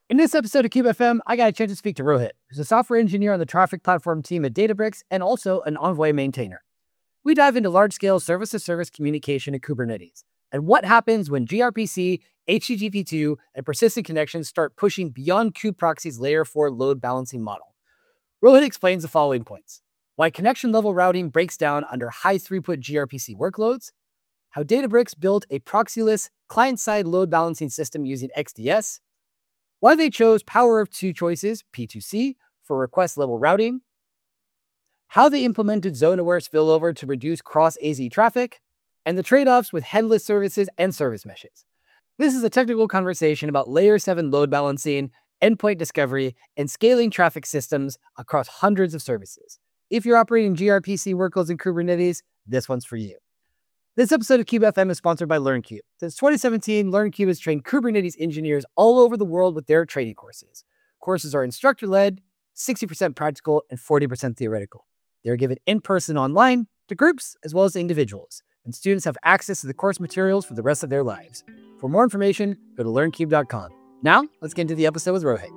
In this episode of Cube FM, I got a chance to speak to Rohit, who's a software engineer on the traffic platform team at Databricks and also an Envoy maintainer. We dive into large-scale service-to-service communication in Kubernetes and what happens when gRPC, HTTP2, and persistent connections start pushing beyond kubeproxy's layer 4 load balancing model. Rohit explains the following points: why connection-level routing breaks down under high-throughput gRPC workloads, how Databricks built a proxyless client-side load balancing system using XDS, why they chose power of two choices, P2C, for request-level routing, how they implemented zone-aware spillover to reduce cross-AZ traffic, and the trade-offs with headless services and service meshes. This is a technical conversation about Layer 7 load balancing, endpoint discovery, and scaling traffic systems across hundreds of services. If you're operating gRPC workloads in Kubernetes, this one's for you. This episode of Cube FM is sponsored by LearnCube. Since 2017, LearnCube has trained Kubernetes engineers all over the world with their training courses. Courses are instructor-led, 60% practical, and 40% theoretical. They're given in-person, online, to groups, as well as to individuals, and students have access to the course materials for the rest of their lives. For more information, go to learncube.com. Now, let's get into the episode with Rohit.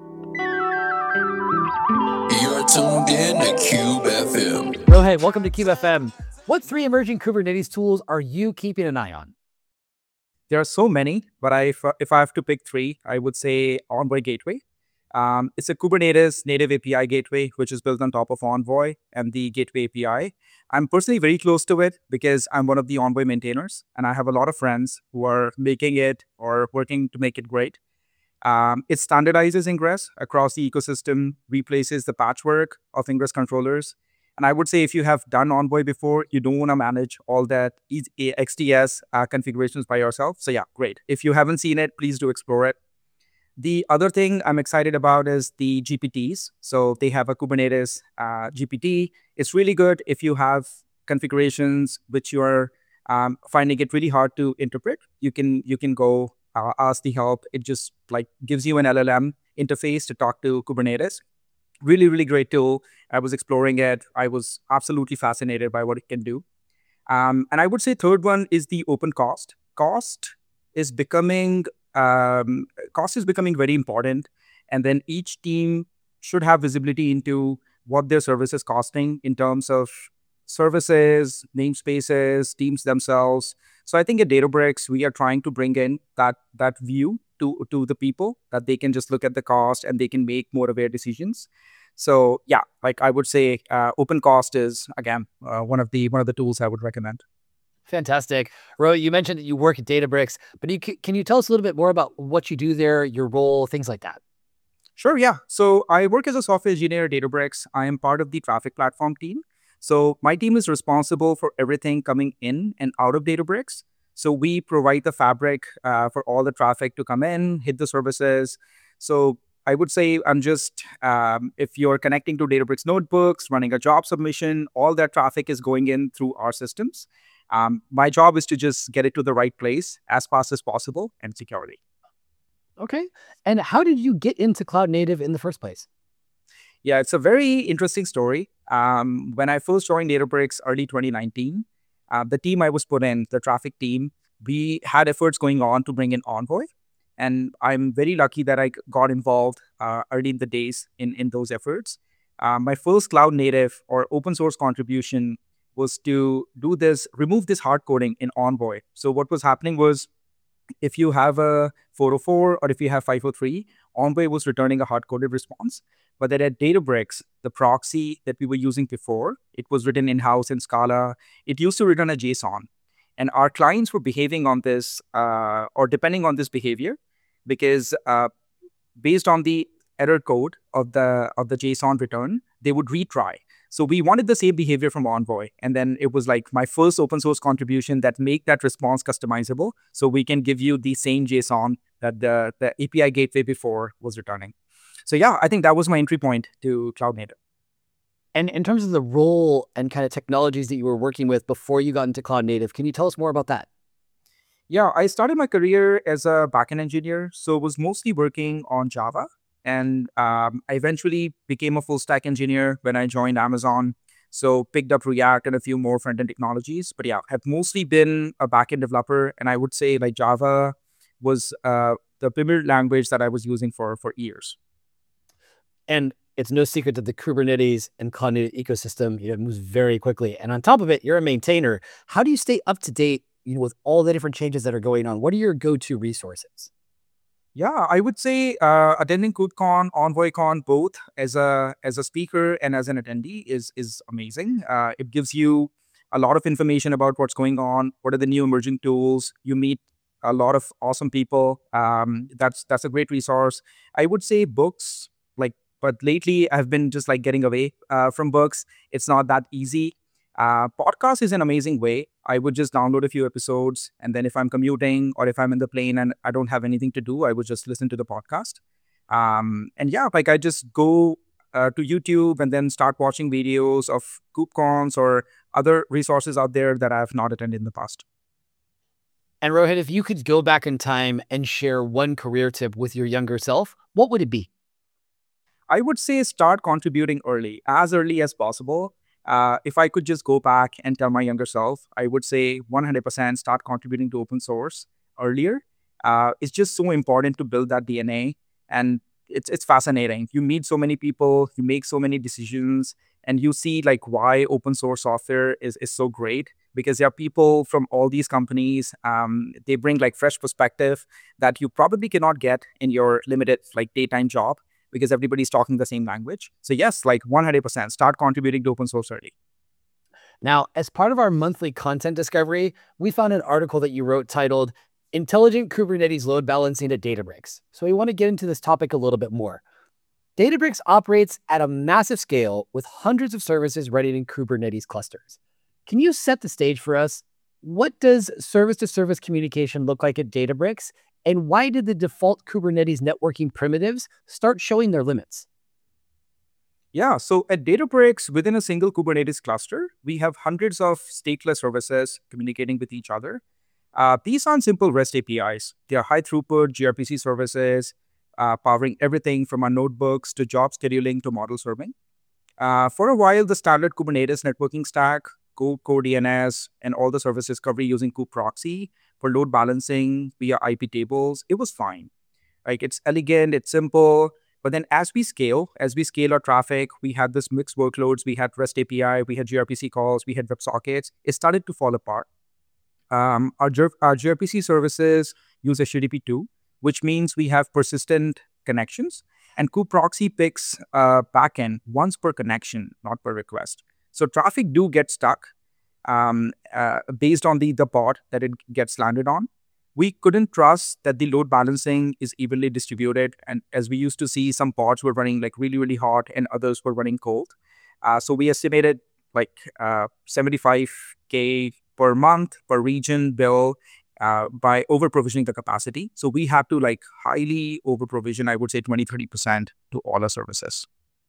You're tuned in to Cube FM. Rohit, welcome to Cube FM. What 3 emerging Kubernetes tools are you keeping an eye on? There are so many, but if I have to pick 3, I would say Envoy Gateway. It's a Kubernetes native API gateway, which is built on top of Envoy and the Gateway API. I'm personally very close to it because I'm one of the Envoy maintainers, and I have a lot of friends who are making it or working to make it great. It standardizes Ingress across the ecosystem, replaces the patchwork of Ingress controllers. And I would say if you have done Envoy before, you don't want to manage all that XDS configurations by yourself. So yeah, great. If you haven't seen it, please do explore it. The other thing I'm excited about is the GPTs. So they have a Kubernetes GPT. It's really good if you have configurations which you are finding it really hard to interpret. You can go ask the help. It just gives you an LLM interface to talk to Kubernetes. Really, really great tool. I was exploring it. I was absolutely fascinated by what it can do. And I would say third one is the OpenCost. Cost is becoming very important. And then each team should have visibility into what their service is costing in terms of services, namespaces, teams themselves. So I think at Databricks, we are trying to bring in that view to the people, that they can just look at the cost and they can make more aware decisions. So yeah, I would say OpenCost is, again, one of the tools I would recommend. Fantastic. Rohit, you mentioned that you work at Databricks, but can you tell us a little bit more about what you do there, your role, things like that? Sure, yeah. So I work as a software engineer at Databricks. I am part of the traffic platform team. So my team is responsible for everything coming in and out of Databricks. So we provide the fabric for all the traffic to come in, hit the services. So I would say I'm just, if you're connecting to Databricks notebooks, running a job submission, all that traffic is going in through our systems. My job is to just get it to the right place as fast as possible and securely. Okay. And how did you get into cloud native in the first place? Yeah, it's a very interesting story. When I first joined Databricks early 2019, the team I was put in, the traffic team, we had efforts going on to bring in Envoy. And I'm very lucky that I got involved early in the days in those efforts. My first cloud native or open source contribution was to remove this hard coding in Envoy. So what was happening was, if you have a 404 or if you have 503, Envoy was returning a hard-coded response. But then at Databricks, the proxy that we were using before, it was written in-house in Scala. It used to return a JSON. And our clients were behaving on this or depending on this behavior because based on the error code of the JSON return, they would retry. So we wanted the same behavior from Envoy. And then it was my first open source contribution that make that response customizable. So we can give you the same JSON that the API gateway before was returning. So yeah, I think that was my entry point to cloud native. And in terms of the role and kind of technologies that you were working with before you got into cloud native, can you tell us more about that? Yeah, I started my career as a backend engineer. So was mostly working on Java. And I eventually became a full stack engineer when I joined Amazon. So picked up React and a few more front-end technologies. But yeah, have mostly been a backend developer. And I would say Java was the the premier language that I was using for years. And it's no secret that the Kubernetes and Cloud Native ecosystem, moves very quickly. And on top of it, you're a maintainer. How do you stay up to date, with all the different changes that are going on? What are your go-to resources? Yeah, I would say attending KubeCon, EnvoyCon, both as a speaker and as an attendee is amazing. It gives you a lot of information about what's going on, what are the new emerging tools. You meet a lot of awesome people. That's a great resource. I would say books, but lately I've been just like getting away from books. It's not that easy. Podcast is an amazing way. I would just download a few episodes, and then if I'm commuting or if I'm in the plane and I don't have anything to do, I would just listen to the podcast. And yeah, I just go to YouTube and then start watching videos of KubeCons or other resources out there that I have not attended in the past. And Rohit, if you could go back in time and share one career tip with your younger self, what would it be? I would say start contributing as early as possible. If I could just go back and tell my younger self, I would say 100% start contributing to open source earlier. It's just so important to build that DNA, and it's fascinating. You meet so many people, you make so many decisions, and you see why open source software is so great, because there are people from all these companies. They bring fresh perspective that you probably cannot get in your limited daytime job, because everybody's talking the same language. So yes, 100% start contributing to open source early. Now, as part of our monthly content discovery, we found an article that you wrote titled Intelligent Kubernetes Load Balancing at Databricks. So we want to get into this topic a little bit more. Databricks operates at a massive scale with hundreds of services running in Kubernetes clusters. Can you set the stage for us? What does service-to-service communication look like at Databricks? And why did the default Kubernetes networking primitives start showing their limits? Yeah, so at Databricks, within a single Kubernetes cluster, we have hundreds of stateless services communicating with each other. These aren't simple REST APIs. They are high throughput gRPC services, powering everything from our notebooks to job scheduling to model serving. For a while, the standard Kubernetes networking stack, Core DNS, and all the service discovery using kubeproxy for load balancing via IP tables, it was fine. It's elegant, it's simple. But then as we scale our traffic, we had this mixed workloads. We had REST API, we had gRPC calls, we had WebSockets. It started to fall apart. Our gRPC services use HTTP 2, which means we have persistent connections. And kubeproxy picks backend once per connection, not per request. So traffic do get stuck based on the pod that it gets landed on. We couldn't trust that the load balancing is evenly distributed. And as we used to see, some pods were running really, really hot and others were running cold. So we estimated 75K per month per region bill by over provisioning the capacity. So we have to highly over provision, I would say 20-30% to all our services.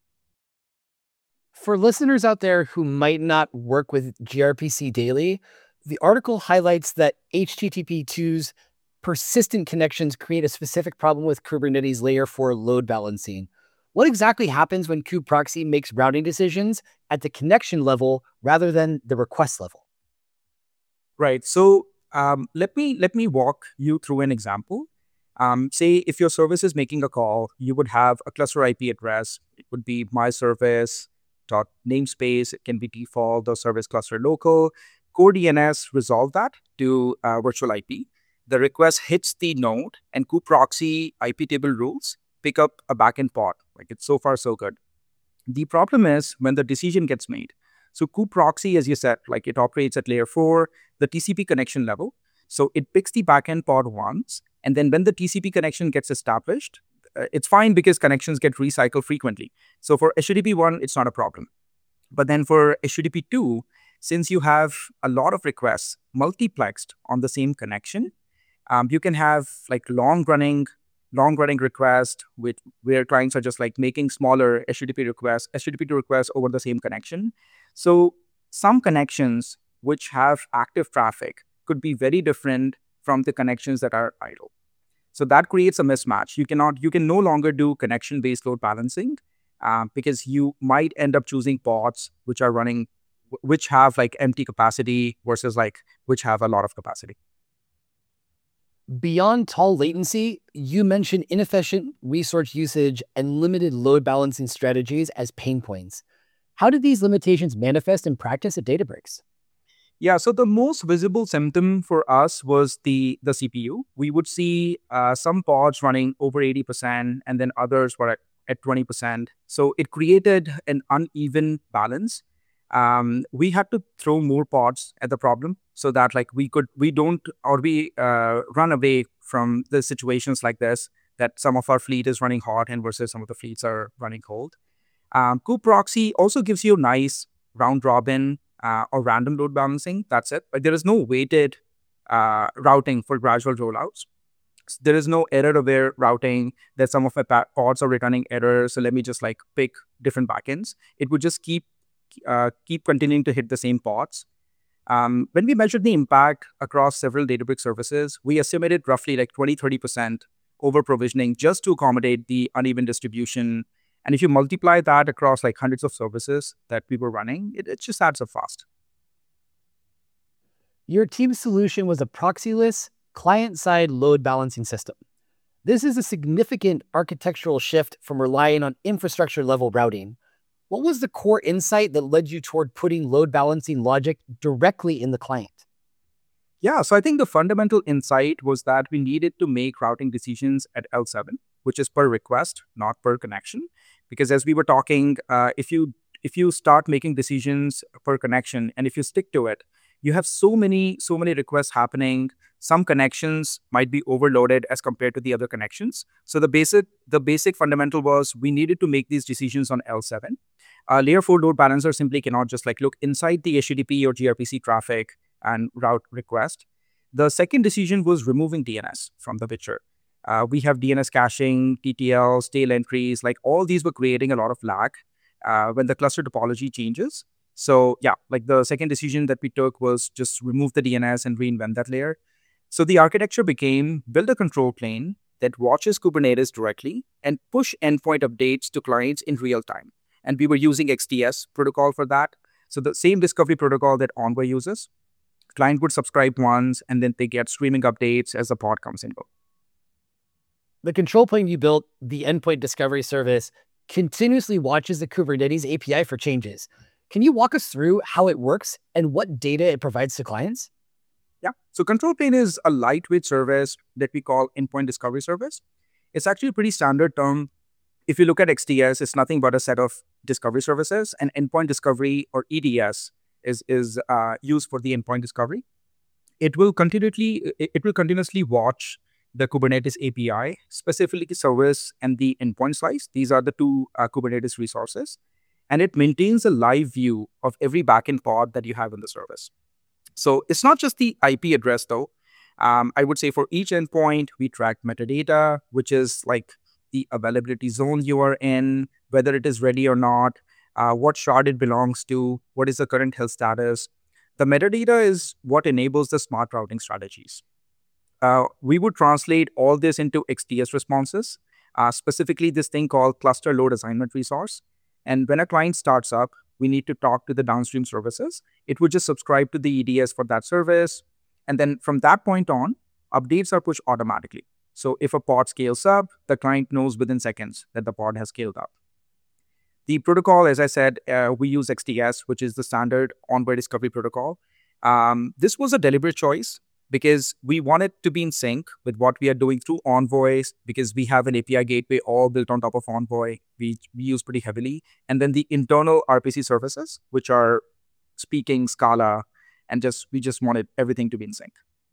For listeners out there who might not work with gRPC daily, the article highlights that HTTP 2's persistent connections create a specific problem with Kubernetes layer 4 load balancing. What exactly happens when kubeproxy makes routing decisions at the connection level rather than the request level? Right. So let me walk you through an example. Say if your service is making a call, you would have a cluster IP address. It would be my service dot namespace. It can be default or service cluster local. Core DNS resolve that to virtual IP. The request hits the node, and kubeproxy IP table rules pick up a backend pod. It's so far so good. The problem is when the decision gets made. So kubeproxy, as you said, it operates at layer 4, the TCP connection level. So it picks the backend pod once, and then when the TCP connection gets established, it's fine because connections get recycled frequently. So for HTTP 1, it's not a problem. But then for HTTP 2, since you have a lot of requests multiplexed on the same connection, you can have long-running requests where clients are just making smaller HTTP requests over the same connection. So some connections which have active traffic could be very different from the connections that are idle. So that creates a mismatch. You can no longer do connection-based load balancing because you might end up choosing pods which have empty capacity versus which have a lot of capacity. Beyond tall latency, you mentioned inefficient resource usage and limited load balancing strategies as pain points. How did these limitations manifest in practice at Databricks? Yeah, so the most visible symptom for us was the CPU. We would see some pods running over 80%, and then others were at 20%. So it created an uneven balance. We had to throw more pods at the problem so that like we don't or we run away from the situations like this, that some of our fleet is running hot and versus some of the fleets are running cold. Kubeproxy also gives you nice round robin or random load balancing. That's it. But there is no weighted routing for gradual rollouts. There is no error aware routing that some of my pods are returning errors. So let me just like pick different backends. It would just keep continuing to hit the same pods. When we measured the impact across several Databricks services, we estimated roughly like 20-30% over provisioning just to accommodate the uneven distribution. And if you multiply that across like hundreds of services that we were running, it just adds up fast. Your team's solution was a proxyless client-side load balancing system. This is a significant architectural shift from relying on infrastructure-level routing. What was the core insight that led you toward putting load balancing logic directly in the client? Yeah, so I think the fundamental insight was that we needed to make routing decisions at L7, which is per request, not per connection. Because as we were talking, if you start making decisions per connection and if you stick to it, you have so many requests happening. Some connections might be overloaded as compared to the other connections. So the basic fundamental was we needed to make these decisions on L7. Layer 4 load balancer simply cannot just like look inside the HTTP or gRPC traffic and route request. The second decision was removing DNS from the picture. We have DNS caching, TTLs, tail entries, like all these were creating a lot of lag when the cluster topology changes. So yeah, like the second decision that we took was just remove the DNS and reinvent that layer. So the architecture became build a control plane that watches Kubernetes directly and push endpoint updates to clients in real time. And we were using XDS protocol for that. So the same discovery protocol that Envoy uses. Client would subscribe once and then they get streaming updates as the pod comes in. The control plane you built, the endpoint discovery service, continuously watches the Kubernetes API for changes. Can you walk us through how it works and what data it provides to clients? Yeah, so control plane is a lightweight service that we call endpoint discovery service. It's actually a pretty standard term. If you look at XDS, it's nothing but a set of discovery services, and endpoint discovery or EDS is used for the endpoint discovery. It will continuously watch the Kubernetes API, specifically the service and the endpoint slice. These are the two Kubernetes resources. And it maintains a live view of every backend pod that you have in the service. So it's not just the IP address though. I would say for each endpoint, we track metadata, which is like the availability zone you are in, whether it is ready or not, what shard it belongs to, what is the current health status. The metadata is what enables the smart routing strategies. We would translate all this into XDS responses, specifically this thing called cluster load assignment resource. And when a client starts up, we need to talk to the downstream services. It would just subscribe to the EDS for that service. And then from that point on, updates are pushed automatically. So if a pod scales up, the client knows within seconds that the pod has scaled up. The protocol, as I said, we use XDS, which is the standard Envoy discovery protocol. This was a deliberate choice because we wanted to be in sync with what we are doing through Envoy, because we have an API gateway all built on top of Envoy. We use pretty heavily. And then the internal RPC services, which are speaking Scala, and we just wanted everything to be in sync.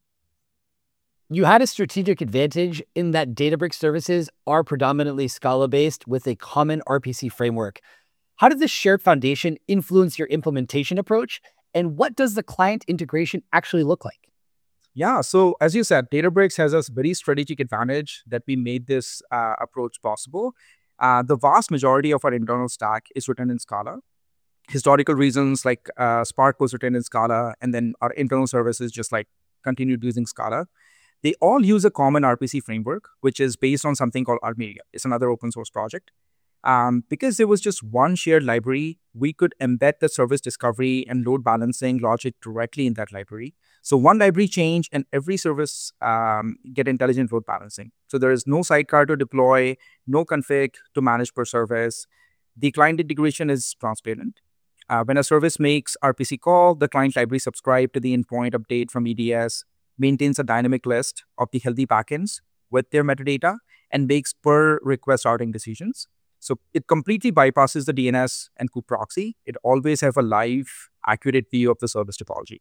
You had a strategic advantage in that Databricks services are predominantly Scala-based with a common RPC framework. How did this shared foundation influence your implementation approach? And what does the client integration actually look like? Yeah, so as you said, Databricks has a very strategic advantage that we made this approach possible. The vast majority of our internal stack is written in Scala. Historical reasons like Spark was written in Scala, and then our internal services just like continued using Scala. They all use a common RPC framework, which is based on something called Armenia. It's another open source project. Because there was just one shared library, we could embed the service discovery and load balancing logic directly in that library. So one library change and every service get intelligent load balancing. So there is no sidecar to deploy, no config to manage per service. The client integration is transparent. When a service makes RPC call, the client library subscribe to the endpoint update from EDS, maintains a dynamic list of the healthy backends with their metadata, and makes per request routing decisions. So it completely bypasses the DNS and kube proxy. It always have a live, accurate view of the service topology.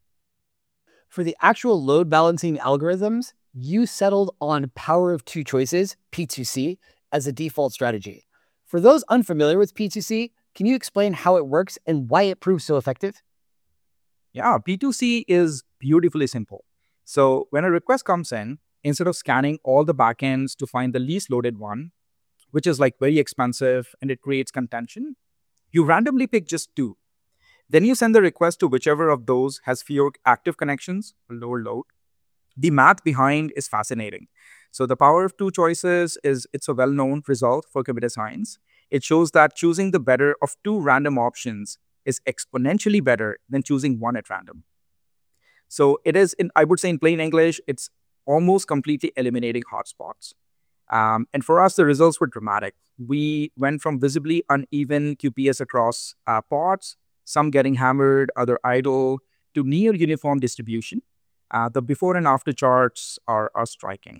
For the actual load balancing algorithms, you settled on power of two choices, P2C, as a default strategy. For those unfamiliar with P2C, can you explain how it works and why it proves so effective? Yeah, P2C is beautifully simple. So when a request comes in, instead of scanning all the backends to find the least loaded one, which is like very expensive and it creates contention, you randomly pick just two. Then you send the request to whichever of those has fewer active connections or lower load. The math behind is fascinating. So the power of two choices it's a well-known result for computer science. It shows that choosing the better of two random options is exponentially better than choosing one at random. So it is, I would say in plain English, it's almost completely eliminating hotspots. And for us, the results were dramatic. We went from visibly uneven QPS across pods, some getting hammered, other idle, to near uniform distribution. The before and after charts are striking.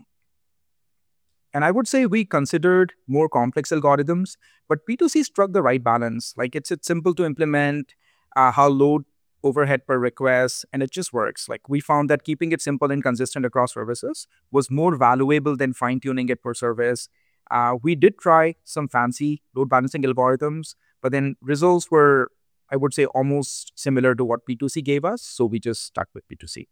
And I would say we considered more complex algorithms, but P2C struck the right balance. Like it's simple to implement, how load overhead per request, and it just works. Like we found that keeping it simple and consistent across services was more valuable than fine-tuning it per service. We did try some fancy load balancing algorithms, but then results were, I would say, almost similar to what P2C gave us. So we just stuck with P2C.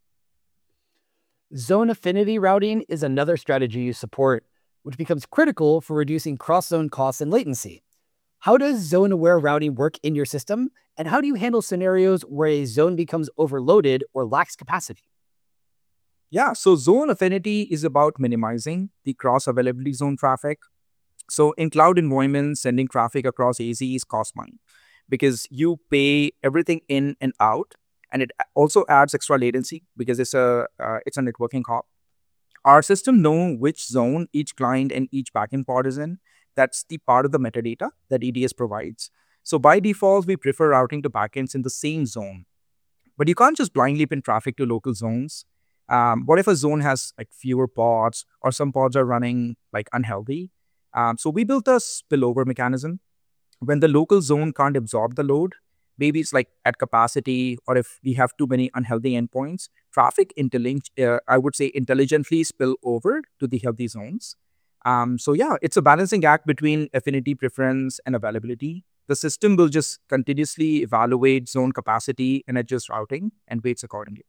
Zone affinity routing is another strategy you support, which becomes critical for reducing cross-zone costs and latency. How does zone-aware routing work in your system, and how do you handle scenarios where a zone becomes overloaded or lacks capacity? Yeah, so zone affinity is about minimizing the cross-availability zone traffic. So in cloud environments, sending traffic across AZs costs money because you pay everything in and out, and it also adds extra latency because it's a networking hop. Our system know which zone each client and each backend pod is in. That's the part of the metadata that EDS provides. So by default, we prefer routing to backends in the same zone. But you can't just blindly pin traffic to local zones. What if a zone has like fewer pods or some pods are running like unhealthy? So we built a spillover mechanism. When the local zone can't absorb the load, maybe it's like at capacity, or if we have too many unhealthy endpoints, traffic I would say intelligently spill over to the healthy zones. So yeah, it's a balancing act between affinity, preference, and availability. The system will just continuously evaluate zone capacity and adjust routing and weights accordingly.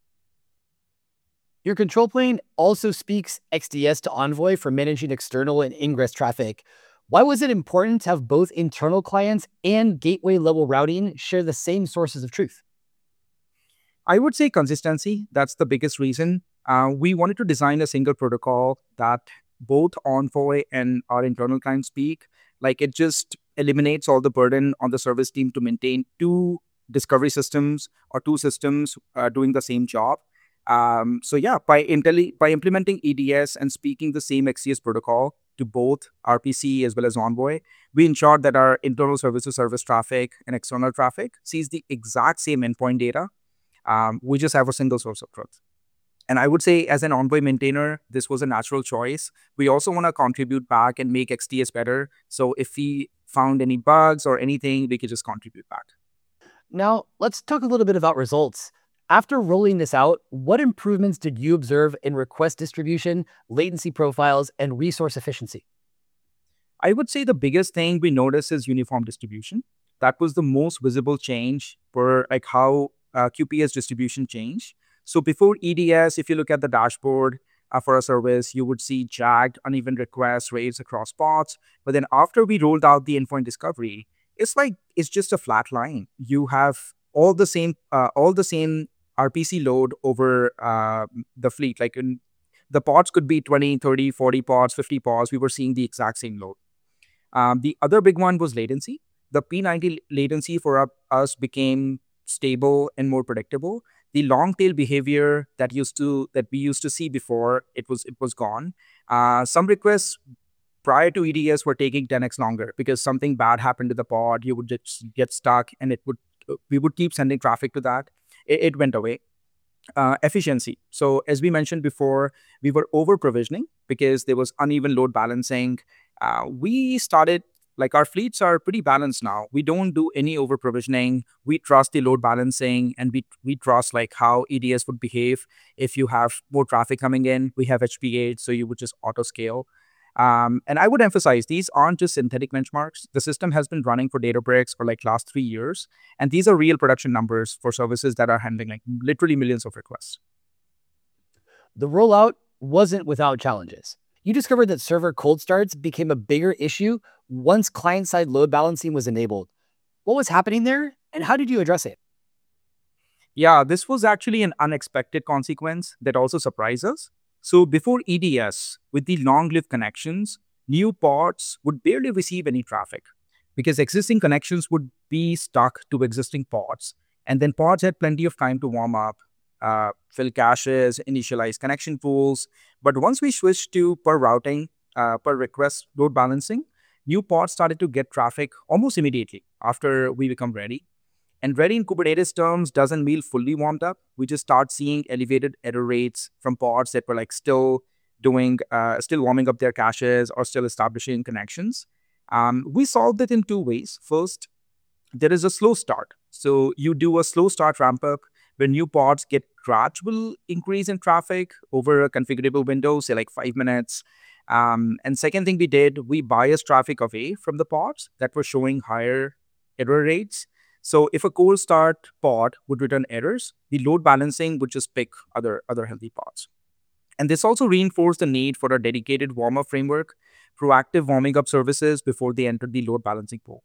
Your control plane also speaks XDS to Envoy for managing external and ingress traffic. Why was it important to have both internal clients and gateway level routing share the same sources of truth? I would say consistency. That's the biggest reason. We wanted to design a single protocol that both Envoy and our internal clients speak. Like it just eliminates all the burden on the service team to maintain two discovery systems or two systems doing the same job. So yeah, by implementing EDS and speaking the same XCS protocol to both RPC as well as Envoy, we ensured that our internal service traffic and external traffic sees the exact same endpoint data. We just have a single source of truth. And I would say as an Envoy maintainer, this was a natural choice. We also want to contribute back and make XDS better. So if we found any bugs or anything, we could just contribute back. Now, let's talk a little bit about results. After rolling this out, what improvements did you observe in request distribution, latency profiles, and resource efficiency? I would say the biggest thing we noticed is uniform distribution. That was the most visible change for like how QPS distribution changed. So before EDS, if you look at the dashboard for a service, you would see jagged, uneven request rates across pods. But then after we rolled out the endpoint discovery, it's just a flat line. You have all the same RPC load over the fleet. Like the pods could be 20, 30, 40 pods, 50 pods. We were seeing the exact same load. The other big one was latency. The P90 latency for us became stable and more predictable. The long tail behavior that we used to see before, it was gone. Some requests prior to EDS were taking 10x longer because something bad happened to the pod. You would just get stuck, and we would keep sending traffic to that. It went away. Efficiency. So as we mentioned before, we were over provisioning because there was uneven load balancing. We started, like, our fleets are pretty balanced now. We don't do any over provisioning. We trust the load balancing, and we trust like how EDS would behave if you have more traffic coming in. We have HPA, so you would just auto scale. And I would emphasize, these aren't just synthetic benchmarks. The system has been running for Databricks for like last 3 years. And these are real production numbers for services that are handling like literally millions of requests. The rollout wasn't without challenges. You discovered that server cold starts became a bigger issue once client-side load balancing was enabled. What was happening there, and how did you address it? Yeah, this was actually an unexpected consequence that also surprised us. So before EDS, with the long-lived connections, new pods would barely receive any traffic because existing connections would be stuck to existing pods. And then pods had plenty of time to warm up, fill caches, initialize connection pools. But once we switched to per routing, per request load balancing, new pods started to get traffic almost immediately after we become ready. And ready in Kubernetes terms doesn't mean fully warmed up. We just start seeing elevated error rates from pods that were like still warming up their caches or still establishing connections. We solved it in two ways. First, there is a slow start. So you do a slow start ramp up where new pods get gradual increase in traffic over a configurable window, say like 5 minutes. And second thing we did, we biased traffic away from the pods that were showing higher error rates. So if a cold start pod would return errors, the load balancing would just pick other healthy pods. And this also reinforced the need for a dedicated warm-up framework, proactive warming up services before they entered the load balancing pool.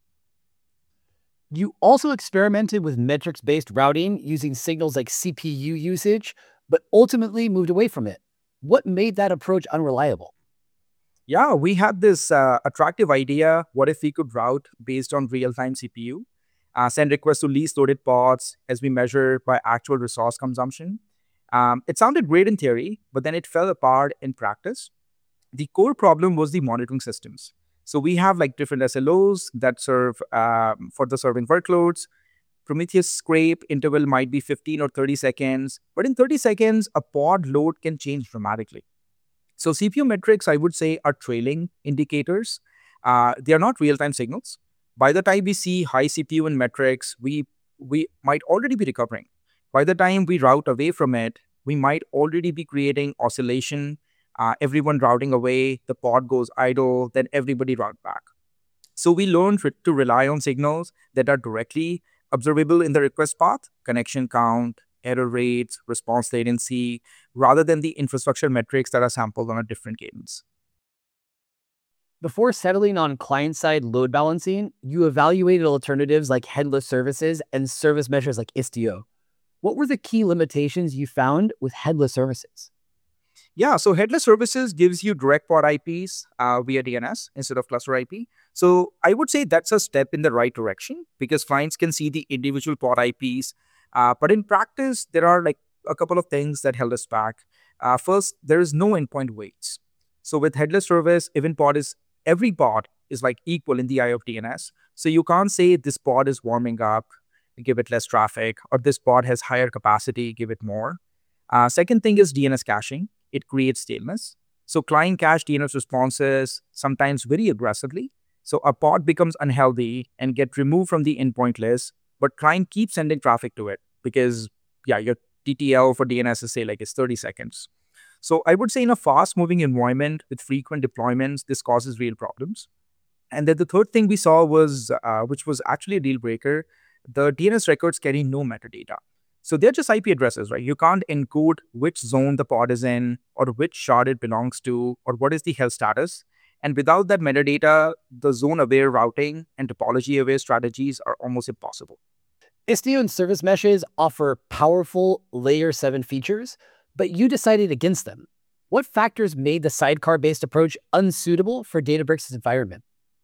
You also experimented with metrics-based routing using signals like CPU usage, but ultimately moved away from it. What made that approach unreliable? Yeah, we had this attractive idea. What if we could route based on real-time CPU? Send requests to least loaded pods as we measure by actual resource consumption. It sounded great in theory, but then it fell apart in practice. The core problem was the monitoring systems. So we have like different SLOs that serve for the serving workloads. Prometheus scrape interval might be 15 or 30 seconds, but in 30 seconds, a pod load can change dramatically. So CPU metrics, I would say, are trailing indicators. They are not real-time signals. By the time we see high CPU in metrics, we might already be recovering. By the time we route away from it, we might already be creating oscillation, everyone routing away, the pod goes idle, then everybody route back. So we learned to rely on signals that are directly observable in the request path, connection count, error rates, response latency, rather than the infrastructure metrics that are sampled on a different cadence. Before settling on client-side load balancing, you evaluated alternatives like headless services and service measures like Istio. What were the key limitations you found with headless services? Yeah, so headless services gives you direct pod IPs via DNS instead of cluster IP. So I would say that's a step in the right direction because clients can see the individual pod IPs. But in practice, there are like a couple of things that held us back. First, there is no endpoint weights. So with headless service, every pod is like equal in the eye of DNS. So you can't say this pod is warming up, give it less traffic, or this pod has higher capacity, give it more. Second thing is DNS caching. It creates staleness. So client cache DNS responses sometimes very aggressively. So a pod becomes unhealthy and get removed from the endpoint list, but client keeps sending traffic to it because your TTL for DNS is say like it's 30 seconds. So I would say in a fast-moving environment with frequent deployments, this causes real problems. And then the third thing we saw was, which was actually a deal breaker, the DNS records carry no metadata. So they're just IP addresses, right? You can't encode which zone the pod is in or which shard it belongs to or what is the health status. And without that metadata, the zone-aware routing and topology-aware strategies are almost impossible. Istio and service meshes offer powerful layer 7 features, but you decided against them. What factors made the sidecar-based approach unsuitable for Databricks' environment?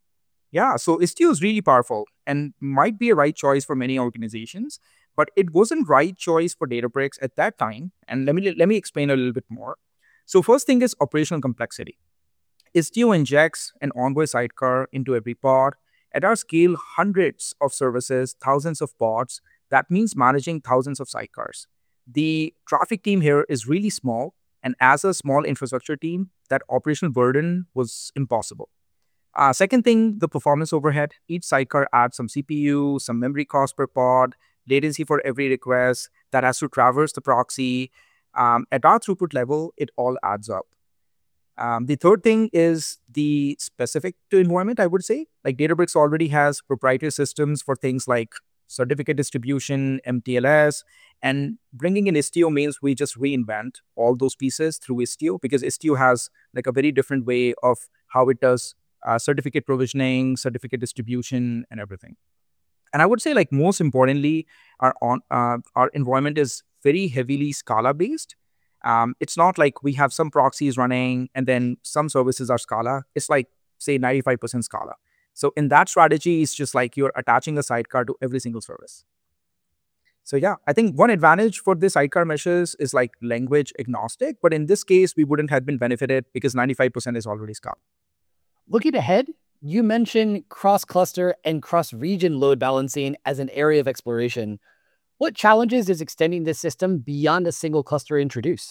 Yeah, so Istio is really powerful and might be a right choice for many organizations, but it wasn't right choice for Databricks at that time. And let me explain a little bit more. So first thing is operational complexity. Istio injects an Envoy sidecar into every pod. At our scale, hundreds of services, thousands of pods. That means managing thousands of sidecars. The traffic team here is really small, and as a small infrastructure team, that operational burden was impossible. Second thing, the performance overhead. Each sidecar adds some CPU, some memory cost per pod, latency for every request that has to traverse the proxy. At our throughput level, it all adds up. The third thing is the specific to environment, I would say. Like Databricks already has proprietary systems for things like certificate distribution, MTLS, and bringing in Istio means we just reinvent all those pieces through Istio because Istio has like a very different way of how it does certificate provisioning, certificate distribution, and everything. And I would say, like most importantly, our environment is very heavily Scala based. It's not like we have some proxies running and then some services are Scala. It's like say 95% Scala. So in that strategy, it's just like you're attaching a sidecar to every single service. So yeah, I think one advantage for this sidecar meshes is like language agnostic, but in this case, we wouldn't have been benefited because 95% is already Scala. Looking ahead, you mentioned cross-cluster and cross-region load balancing as an area of exploration. What challenges does extending this system beyond a single cluster introduce?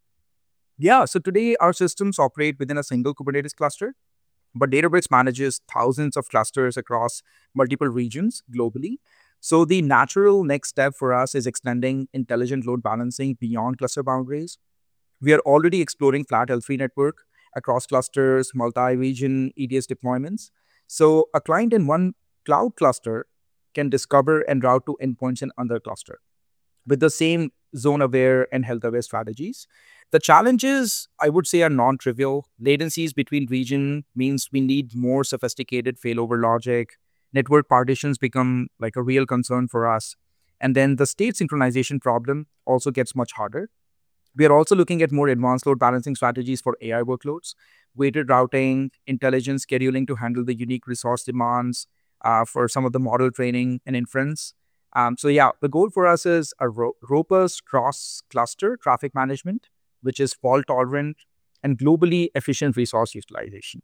Yeah, so today our systems operate within a single Kubernetes cluster, but Databricks manages thousands of clusters across multiple regions globally. So the natural next step for us is extending intelligent load balancing beyond cluster boundaries. We are already exploring flat L3 network across clusters, multi-region EDS deployments. So a client in one cloud cluster can discover and route to endpoints in another cluster with the same zone-aware and health-aware strategies. The challenges, I would say, are non-trivial. Latencies between region means we need more sophisticated failover logic. Network partitions become like a real concern for us. And then the state synchronization problem also gets much harder. We are also looking at more advanced load balancing strategies for AI workloads, weighted routing, intelligent scheduling to handle the unique resource demands for some of the model training and inference. So yeah, the goal for us is a robust cross-cluster traffic management, which is fault-tolerant and globally efficient resource utilization.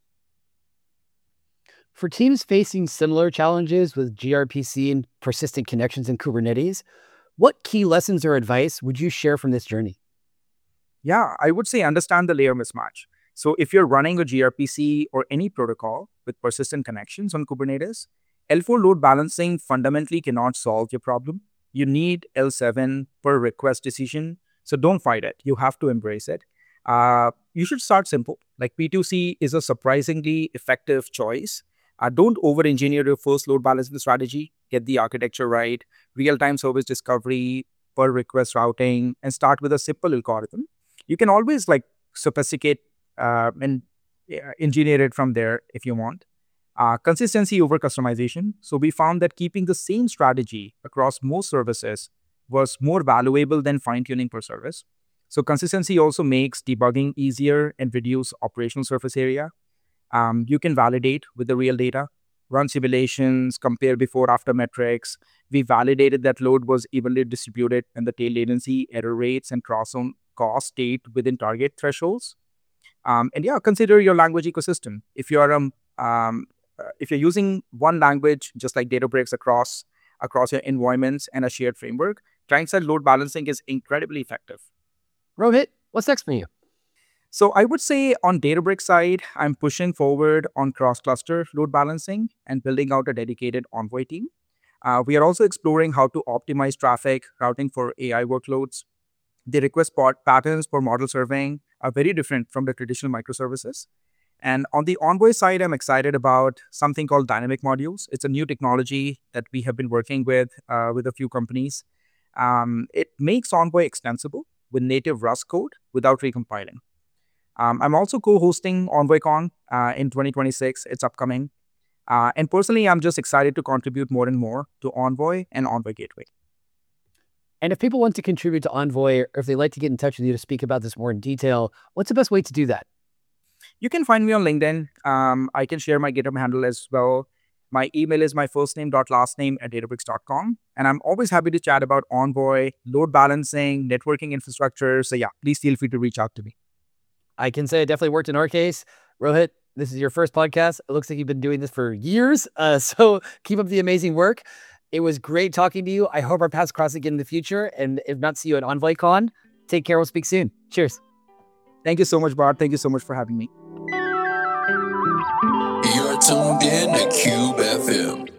For teams facing similar challenges with gRPC and persistent connections in Kubernetes, what key lessons or advice would you share from this journey? Yeah, I would say understand the layer mismatch. So if you're running a gRPC or any protocol with persistent connections on Kubernetes, L4 load balancing fundamentally cannot solve your problem. You need L7 per request decision. So don't fight it. You have to embrace it. You should start simple. Like P2C is a surprisingly effective choice. Don't over-engineer your first load balancing strategy. Get the architecture right, real-time service discovery, per request routing, and start with a simple algorithm. You can always like sophisticate and engineer it from there if you want. Consistency over customization. So we found that keeping the same strategy across most services was more valuable than fine-tuning per service. So consistency also makes debugging easier and reduce operational surface area. You can validate with the real data, run simulations, compare before-after metrics. We validated that load was evenly distributed and the tail latency, error rates, and cross-zone cost stayed within target thresholds. And yeah, consider your language ecosystem. If you're using one language, just like Databricks across your environments and a shared framework, client-side load balancing is incredibly effective. Rohit, what's next for you? So I would say on Databricks side, I'm pushing forward on cross-cluster load balancing and building out a dedicated Envoy team. We are also exploring how to optimize traffic routing for AI workloads. The request patterns for model surveying are very different from the traditional microservices. And on the Envoy side, I'm excited about something called dynamic modules. It's a new technology that we have been working with a few companies. It makes Envoy extensible with native Rust code without recompiling. I'm also co-hosting EnvoyCon in 2026. It's upcoming. And personally, I'm just excited to contribute more and more to Envoy and Envoy Gateway. And if people want to contribute to Envoy, or if they'd like to get in touch with you to speak about this more in detail, what's the best way to do that? You can find me on LinkedIn. I can share my GitHub handle as well. My email is my first name dot last name at databricks.com. And I'm always happy to chat about Envoy, load balancing, networking infrastructure. So yeah, please feel free to reach out to me. I can say it definitely worked in our case. Rohit, this is your first podcast. It looks like you've been doing this for years. So keep up the amazing work. It was great talking to you. I hope our paths cross again in the future. And if not, see you at EnvoyCon. Take care. We'll speak soon. Cheers. Thank you so much, Bart. Thank you so much for having me. You're tuned in to Cube FM.